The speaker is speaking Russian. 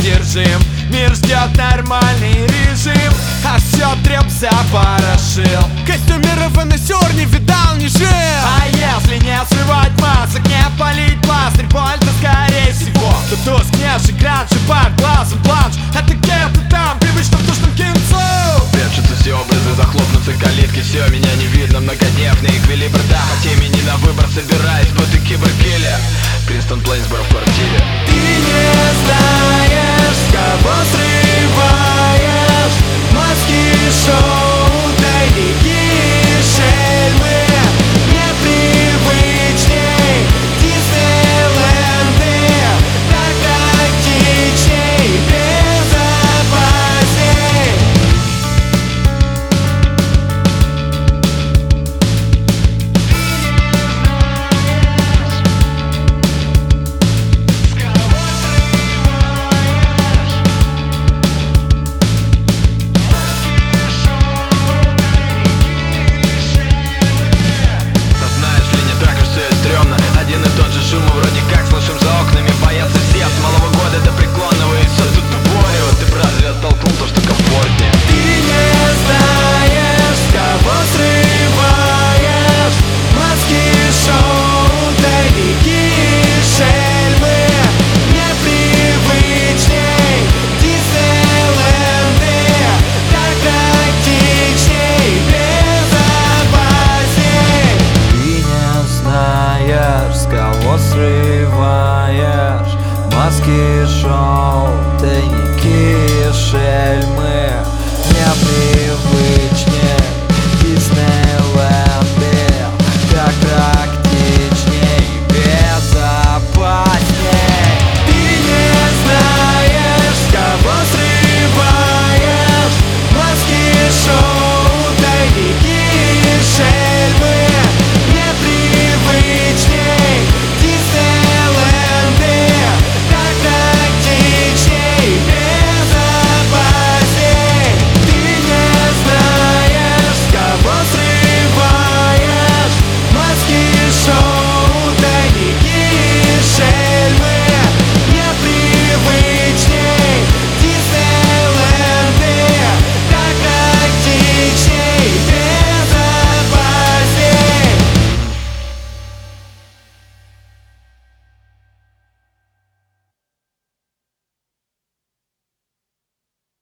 неудержим. Мир ждет нормальный режим, а все треп запорошил. Костюмеров анонсер не видал, не жил. А если не срывать масок, не полить пластырь, боль-то скорее всего то тускневший гранж и под глазом планш. Это где-то там, привычно в душном кинцу. Прячутся все образы, захлопнутся калитки. Все, меня не видно, многодневные эквилибр. Да, от имени на выбор собираюсь под киберкиллер. Принстон Плейсборо в квартире. Ты не знаешь, с кого срываешь маски шоу, тайники, шельмы. Непривычней Диснейленды, так тактичней, безопасней. Один и тот же шум, мы вроде как слышим за окнами. Боятся все с малого года до преклонного. И все тут уборю. Ты б разве оттолкнул то, что комфортнее? Ты не знаешь, с кого срываешь маски шоу, тайники, шельмы. Непривычней Диснейленды, так тактичней, безопасней. Ты не знаешь, с кого срываешь маски шоу, тайники, шельмы. Непривычней